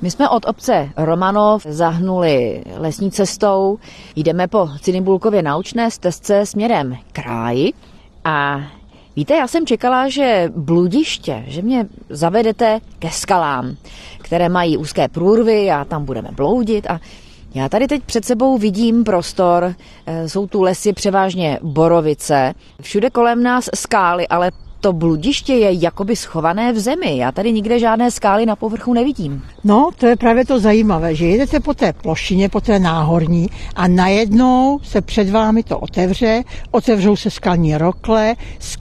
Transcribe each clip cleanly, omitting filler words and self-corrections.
My jsme od obce Romanov zahnuli lesní cestou, jdeme po Cinibulkově naučné stezce směrem k ráji a víte, já jsem čekala, že bludiště, že mě zavedete ke skalám, které mají úzké průrvy a tam budeme bloudit a já tady teď před sebou vidím prostor, jsou tu lesy převážně borovice, všude kolem nás skály, ale to bludiště je jakoby schované v zemi. Já tady nikde žádné skály na povrchu nevidím. No, to je právě to zajímavé, že jedete po té plošině, po té náhorní a najednou se před vámi to otevřou se skalní rokle,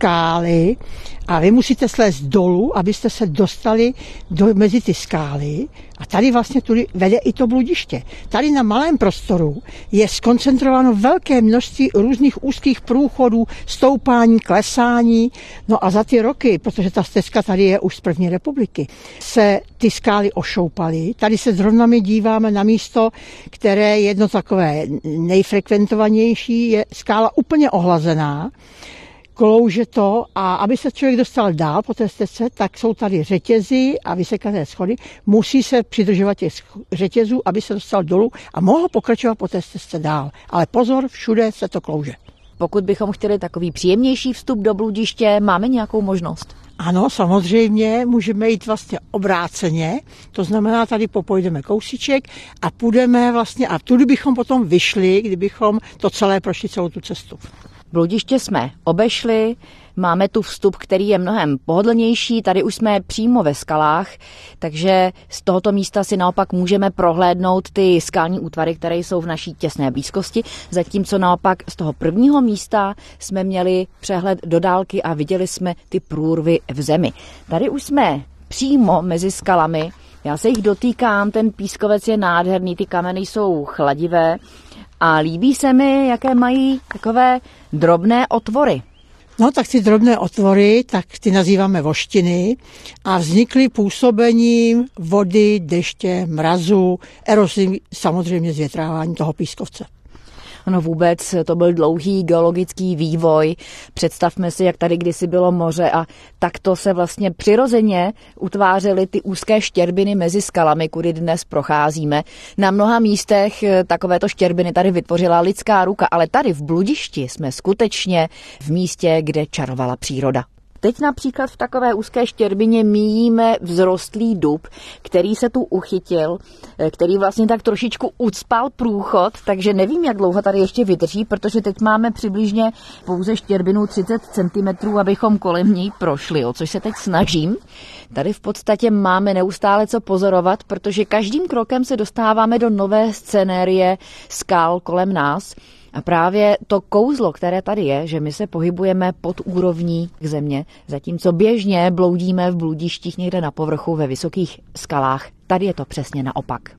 skály a vy musíte slézt dolů, abyste se dostali mezi ty skály a tady vlastně tudy vede i to bludiště. Tady na malém prostoru je skoncentrováno velké množství různých úzkých průchodů, stoupání, klesání. No a za ty roky, protože ta stezka tady je už z první republiky, se ty skály ošoupaly. Tady se zrovna my díváme na místo, které je jedno takové nejfrekventovanější, je skála úplně ohlazená. Klouže to a aby se člověk dostal dál po té stezce, tak jsou tady řetězy a vysekané schody. Musí se přidržovat těch řetězů, aby se dostal dolů a mohl pokračovat po té stezce dál. Ale pozor, všude se to klouže. Pokud bychom chtěli takový příjemnější vstup do bludiště, máme nějakou možnost? Ano, samozřejmě, můžeme jít vlastně obráceně, to znamená, tady popojdeme kousíček a půjdeme vlastně, a tudy bychom potom vyšli, kdybychom to celé prošli celou tu cestu. Bludiště jsme obešli, máme tu vstup, který je mnohem pohodlnější, tady už jsme přímo ve skalách, takže z tohoto místa si naopak můžeme prohlédnout ty skalní útvary, které jsou v naší těsné blízkosti, zatímco naopak z toho prvního místa jsme měli přehled do dálky a viděli jsme ty průrvy v zemi. Tady už jsme přímo mezi skalami, já se jich dotýkám, ten pískovec je nádherný, ty kameny jsou chladivé a líbí se mi, jaké mají takové drobné otvory. No tak ty drobné otvory, tak ty nazýváme voštiny a vznikly působením vody, deště, mrazu, erozí, samozřejmě zvětrávání toho pískovce. No vůbec, to byl dlouhý geologický vývoj. Představme si, jak tady kdysi bylo moře a takto se vlastně přirozeně utvářely ty úzké štěrbiny mezi skalami, kudy dnes procházíme. Na mnoha místech takovéto štěrbiny tady vytvořila lidská ruka, ale tady v bludišti jsme skutečně v místě, kde čarovala příroda. Teď například v takové úzké štěrbině míjíme vzrostlý dub, který se tu uchytil, který vlastně tak trošičku ucpal průchod, takže nevím, jak dlouho tady ještě vydrží, protože teď máme přibližně pouze štěrbinu 30 cm, abychom kolem ní prošli, o což se teď snažím. Tady v podstatě máme neustále co pozorovat, protože každým krokem se dostáváme do nové scenérie skal kolem nás. A právě to kouzlo, které tady je, že my se pohybujeme pod úrovní země, zatímco běžně bloudíme v bludištích někde na povrchu ve vysokých skalách, tady je to přesně naopak.